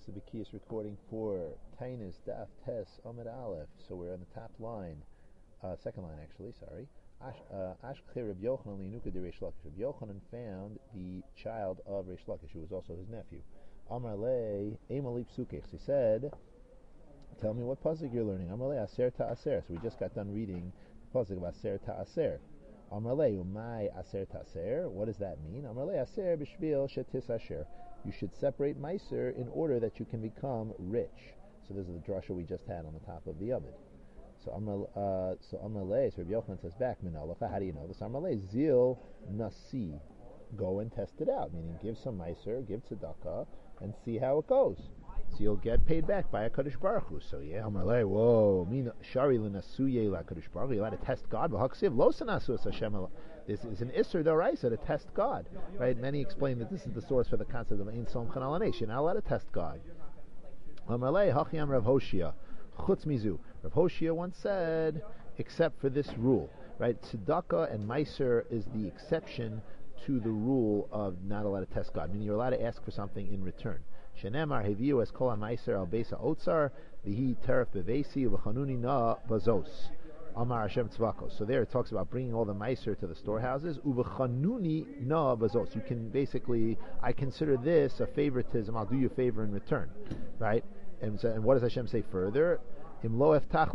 This is the Bekiyas recording for Tainis Daf Tes Amid Aleph. So we're on the top line, second line actually, sorry. Ashkei Reb Yochanan Linuka de Reish Lakish. Reb Yochanan found the child of Reish Lakish, who was also his nephew. Amar Le Emalip Sukech. He said, tell me what pasuk you're learning. Amar Le Aser Ta'aser. So we just got done reading the pasuk of Aser Ta'aser. Amar Le Umay Aser Ta'aser. What does that mean? Amar Le Aser B'Shvil Shetis Asher. You should separate Meiser in order that you can become rich. So this is the drasha we just had on the top of the Amid. So Amalei, so Rabbi Yochanan says back, Minalacha, how do you know this? Amalei, Zil Nasi. Go and test it out, meaning give some Meiser, give tzedakah, and see how it goes. So you'll get paid back by a Kadosh Baruch Hu. So yeah, Amalei, whoa, Shari L'Nasuye La Kadosh Baruch Hu. You're allowed to test God. V'haksiv Lo Sanasu Hashem. This is an Isser D'Oraisa to test God, right? Many explain that this is the source for the concept of Ein Som Chanal Anesh. You're not allowed to test God. Amalei Hachiam Rav Hoshia Chutz Mizu. Rav Hoshia once said, except for this rule, right? Tzedakah and Meiser is the exception to the rule of not allowed to test God, meaning you're allowed to ask for something in return. Shenemar Heviu es kol ha-Meiser al beisa otzar v'hi teref bevesi v'chanuni na bazos. Amar Hashem Tzvakos. So there it talks about bringing all the Meiser to the storehouses. Uv'chanuni na bazos. You can basically, I consider this a favoritism. I'll do you a favor in return, right? And what does Hashem say further? Meaning, how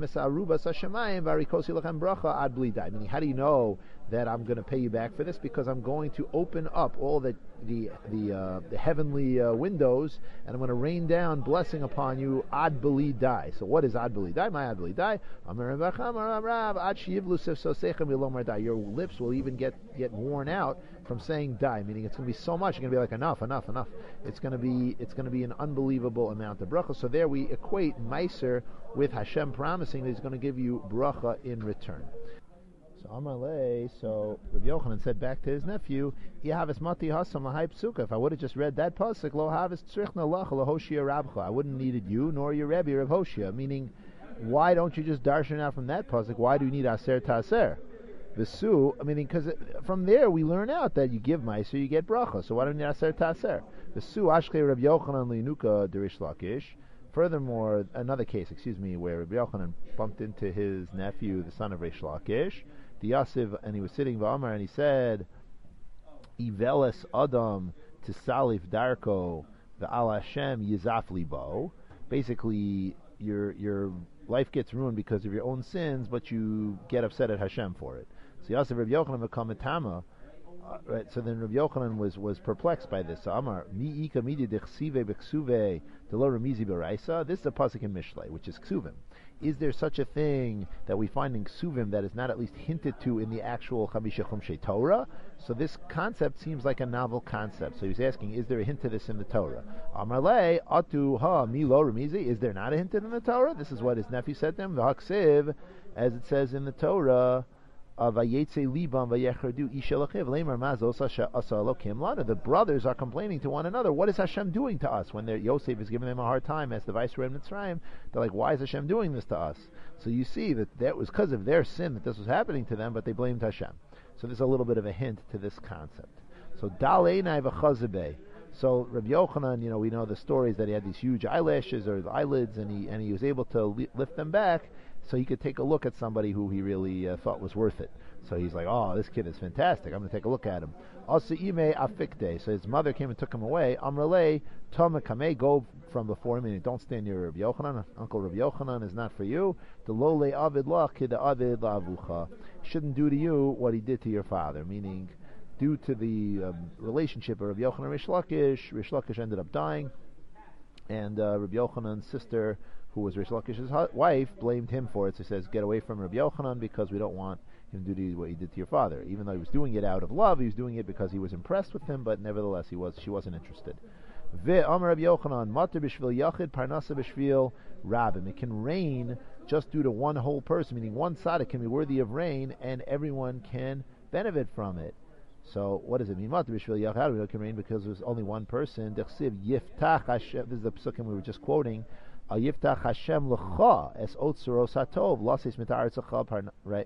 do you know that I'm going to pay you back for this? Because I'm going to open up all the heavenly windows, and I'm going to rain down blessing upon you. Ad beli dai. So what is ad beli dai? My ad beli dai. Your lips will even get worn out from saying die, meaning it's going to be so much. You're going to be like enough. It's going to be an unbelievable amount of bracha. So there we equate Meiser with Hashem promising that He's going to give you bracha in return. So Amalei, so Rabbi Yochanan said back to his nephew, if I would have just read that pasuk, lo havis tzrichna lach lahoshia rabcha, I wouldn't needed you nor your Rebbe Rav Hoshia. Meaning, why don't you just darshan out from that pasuk? Why do you need aser ta'aser? V'su, meaning because from there we learn out that you give meiser, you get bracha. So why don't you need aser ta'aser? V'su ashkei Rabbi Yochanan linuka derish lakish. Furthermore, another case, where Rabbi Yochanan bumped into his nephew, the son of Reish Lakish, the Yasiv, and he was sitting V'amar, and he said, Iveles Adam Tisalif Darko V'al Hashem Yizaf Libo. Basically, your life gets ruined because of your own sins, but you get upset at Hashem for it. So Yasiv Rabbi Yochanan become a Tama. Right, so then Rabbi Yochanan was perplexed by this. So Amar mi'ika midi dechsive b'ksuve delo remizi b'raisa. This is a pasuk in Mishlei, which is ksuvim. Is there such a thing that we find in ksuvim that is not at least hinted to in the actual Chamisha Chumshei Torah? So this concept seems like a novel concept. So he's asking, is there a hint to this in the Torah? Amar le atu ha mi lo remizi. Is there not a hint in the Torah? This is what his nephew said to him. V'haksiv, as it says in the Torah. The brothers are complaining to one another. What is Hashem doing to us? When Yosef is giving them a hard time as the viceroy of Mitzrayim, they're like, why is Hashem doing this to us? So you see that was because of their sin that this was happening to them, but they blamed Hashem. So there's a little bit of a hint to this concept. So So Rabbi Yochanan, we know the stories that he had these huge eyelashes or the eyelids, and he was able to lift them back, so he could take a look at somebody who he really thought was worth it. So he's like, oh, this kid is fantastic. I'm going to take a look at him. Also, ime afikte. So his mother came and took him away. Amrale, tome kame, go from before him, meaning don't stand near Rabbi Yochanan. Uncle Rabbi Yochanan is not for you. The lole avid la kida avid la avucha. Shouldn't do to you what he did to your father, meaning due to the relationship of Rabbi Yochanan and Rish Lakish ended up dying, and Rabbi Yochanan's sister, who was Rish Lakish's wife, blamed him for it. So he says, get away from Rabbi Yochanan because we don't want him to do what he did to your father. Even though he was doing it out of love, he was doing it because he was impressed with him, but nevertheless she wasn't interested. Ve'amar Rabbi Yochanan, mater b'shvil yachid, parnasa b'shvil rabim. It can rain just due to one whole person, meaning one side it can be worthy of rain, and everyone can benefit from it. So what does it mean? Mater b'shvil yachid, how do we know it can rain? Because there's only one person. Dechsiv yiftach Hashem. This is the psukim we were just quoting. Yiftach Hashem l'cha es otzeros hatov lasis mitaretzacha, right?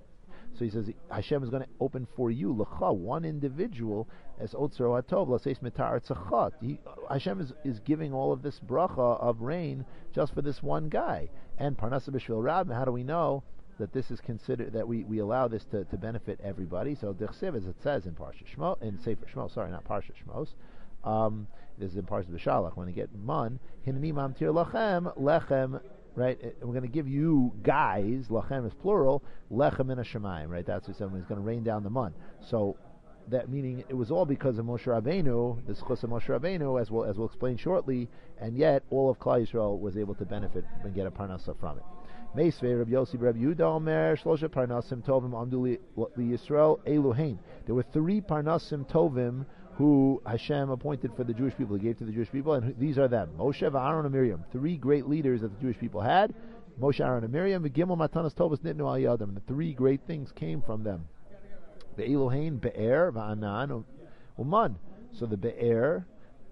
So he says Hashem is going to open for you l'cha, one individual, as Otzar Atov l'seis mitar tzachot. Hashem is giving all of this bracha of rain just for this one guy. And Parnasa B'Shvil Rab, how do we know that this is considered, that we allow this to benefit everybody? So Dechsev, as it says in Parsha Shmo, in Sefer Shmo, sorry, not Parsha Shmos, this is in Parsha B'Shalach, when you get man, Hinani Mamtir Lachem, Lechem, right? We're going to give you guys, Lachem is plural, Lechem in a Shemayim, right? That's what he said when he's going to rain down the man. So, that meaning it was all because of Moshe Rabbeinu, the schus of Moshe Rabbeinu, as we'll explain shortly, and yet all of Klal Yisrael was able to benefit and get a parnasa from it. Meisvei Rabbi Yossi Rabbi Yehuda Omer Shlosha Parnasim Tovim Amdu Yisrael Eluhain. There were 3 Parnasim Tovim who Hashem appointed for the Jewish people. He gave to the Jewish people, and these are them: Moshe, Aaron, and Miriam. 3 great leaders that the Jewish people had: Moshe, Aaron, and Miriam. V'gimel Matanas Tovas Nitnu Al Yadam. The 3 great things came from them: Be'eluhain, Be'er, Va'anan, Uman. So the Be'er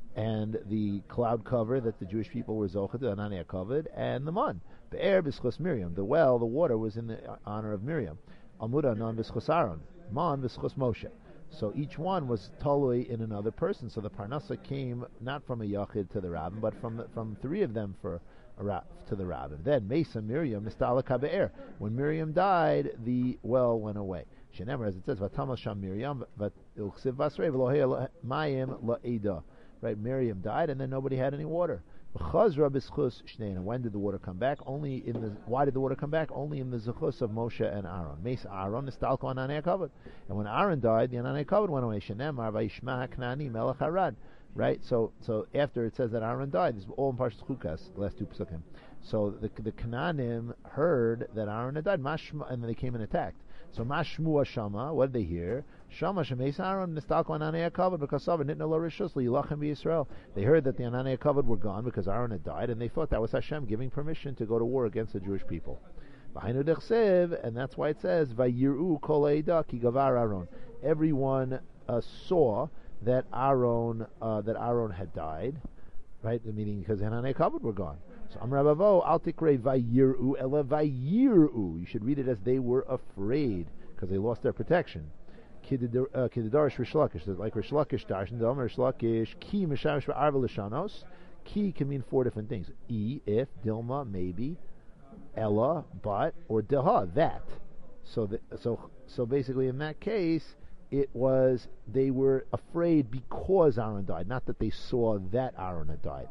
and the cloud cover that the Jewish people were zochet, the Anania covered, and the man. Be'er b'schus Miriam. The well, the water, was in the honor of Miriam. Amud Anan b'schus Aaron. Man b'schus Moshe. So each one was totally in another person. So the parnasa came not from a yachid to the rabbin, but from 3 of them to the rabbin. Then Mesa Miriam nistalaka be'er. When Miriam died, the well went away. Shenemer, as it says, Vatamas Sham Miriam, V'ilchsiv Vasrei V'lohei Mayim La'eda. Right, Miriam died, and then nobody had any water. Chazra b'schus Shneina. When did the water come back? Why did the water come back? Only in the zechus of Moshe and Aaron. Mes Aaron nistalko Ananei Kavod. And when Aaron died, the Ananei Kavod went away. Shenemar vayishma Knani melech Harad. Right. So after it says that Aaron died, this is all in Parshas Chukas, the last 2 psukim. So the Canaanim heard that Aaron had died, mashma, and then they came and attacked. So Mashmua Shama, what did they hear? Shama Shemeis Aaron Nistalko Ananei Kavod because of Nitna Lo Rishus Liyilachem B'Yisrael. They heard that the Ananei Kavod were gone because Aaron had died, and they thought that was Hashem giving permission to go to war against the Jewish people. V'hainu Dechsev, and that's why it says Vayiru Kol Eida Ki Gavar Aaron. Everyone saw that Aaron had died, right? The meaning because the Ananei Kavod were gone. So Amar Bavo, Al Tikrei Vayiru Ela Vayiru. You should read it as they were afraid because they lost their protection. Kididarish Rish Lakish, like Rish Lakish Darshan, the Amar Rish Lakish, Ki Mishamish V'Arva L'Shanos. Ki can mean 4 different things: if, Dilma, maybe, Ella, but, or Deha, that. So basically, in that case, it was they were afraid because Aaron died, not that they saw that Aaron had died.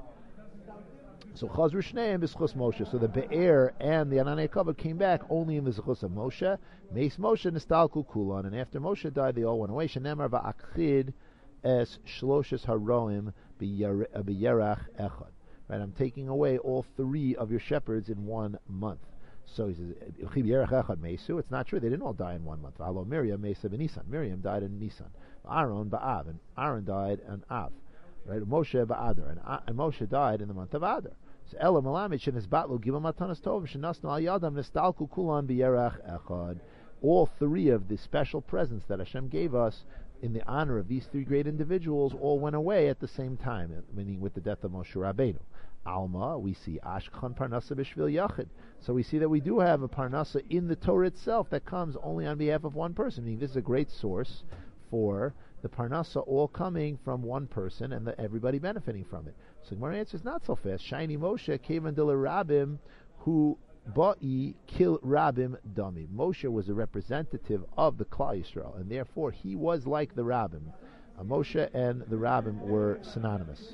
So Chazru Shneim b'schus Moshe. So the Be'er and the Ananei Kavod came back only in the zechus of Moshe. Meis Moshe nistalku kulan. And after Moshe died, they all went away. Shenemar va'achid es shloshes haroim b'yerach echad. Right, I'm taking away all 3 of your shepherds in 1 month. So he says, it's not true. They didn't all die in 1 month. V'alo Miriam Mesa b'Nisan. Miriam died in Nisan. Aaron ba'av. And Aaron died in Av. Right, Moshe ba'adar. And Moshe died in the month of Adar. So Ela Malamid Shenisbatlu Givam Matanas Tov Shenasnu Al Yadam Nistalku Kulan B'Yerach Echad. All 3 of the special presents that Hashem gave us in the honor of these 3 great individuals all went away at the same time, meaning with the death of Moshe Rabbeinu. Alma, we see Ashkan Parnasa B'Shvil Yachid. So we see that we do have a Parnasa in the Torah itself that comes only on behalf of one person. Meaning this is a great source for the Parnasa all coming from one person and everybody benefiting from it. So Gemara answers not so fast. Shiny Moshe Kevan Dila Rabim who Ba'i Kil Rabim Dami. Moshe was a representative of the Klal Yisrael, and therefore he was like the Rabbim. Moshe and the Rabbim were synonymous.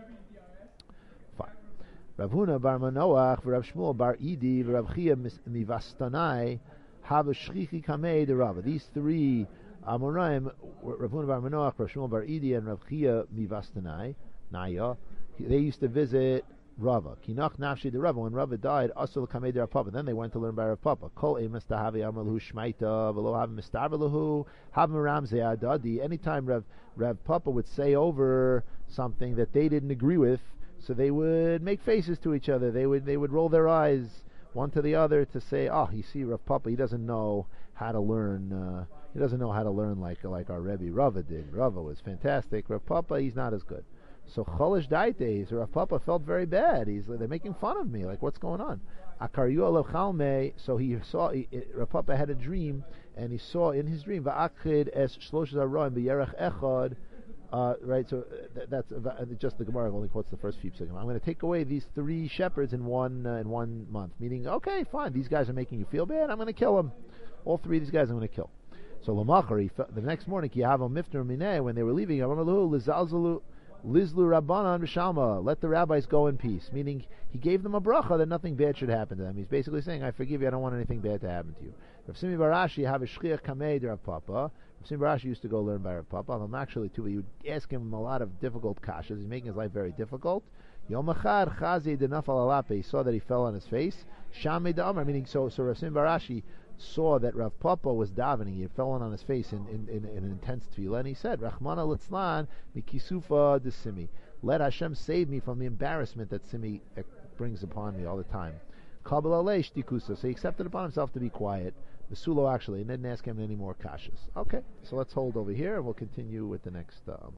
Fine. Rav Huna bar Manoach, Rav Shmuel bar Idi, Rav Chia mivastanai have a shchichi kamei de Rava. These 3 Amoraim, Rav Huna bar Manoach, Rav Shmuel bar Idi, and Rav Chia mivastanai, Naya, they used to visit Rava. Kinach nafshi de Rava. When Rava died, asul kamei de Rav Papa. Then they went to learn by Rav Papa. Kol emas tahavi amarlahu shmaita v'lo hav mistavelahu hav meram ze'adadi. Anytime Rav Papa would say over something that they didn't agree with, so they would make faces to each other. They would roll their eyes one to the other to say, "Oh, you see, Rav Papa, he doesn't know how to learn. He doesn't know how to learn like our Rebbe Rava did. Rava was fantastic. Rav Papa, he's not as good." So Cholish Daite, so Rav Papa felt very bad. They're making fun of me. Like, what's going on? Akaryu Alav Chalme, so he saw, Rav Papa had a dream, and he saw in his dream, Va'achid es shlosh zaroim b'yerech echad, right, so that's just the Gemara only quotes the first few psukim. I'm going to take away these 3 shepherds in one month. Meaning, okay, fine, these guys are making you feel bad, I'm going to kill them. All 3 of these guys I'm going to kill. So Lamachar, the next morning, Kiyavam Mifner Mineh, when they were leaving, Lizlu Rabbanan B'Shalma, let the rabbis go in peace. Meaning, he gave them a bracha that nothing bad should happen to them. He's basically saying, I forgive you, I don't want anything bad to happen to you. Rav Simi Barashi have a shchiach kamei de Rav Papa. Rav Simi Barashi used to go learn by Rav Papa. I'm actually too, he would ask him a lot of difficult kashas. He's making his life very difficult. Yom Echad Chazi de Nafal Alape, he saw that he fell on his face. Shamei de Amar, meaning, so Rav Simi Barashi saw that Rav Papa was davening. He had fallen on his face in an intense tefillah, and he said, Rachmana litzlan mikisufa de Simi. Let Hashem save me from the embarrassment that Simi brings upon me all the time. Kabbalah leish dikusa. So he accepted upon himself to be quiet. The Sulo actually, and didn't ask him any more kashas. Okay, so let's hold over here, and we'll continue with the next.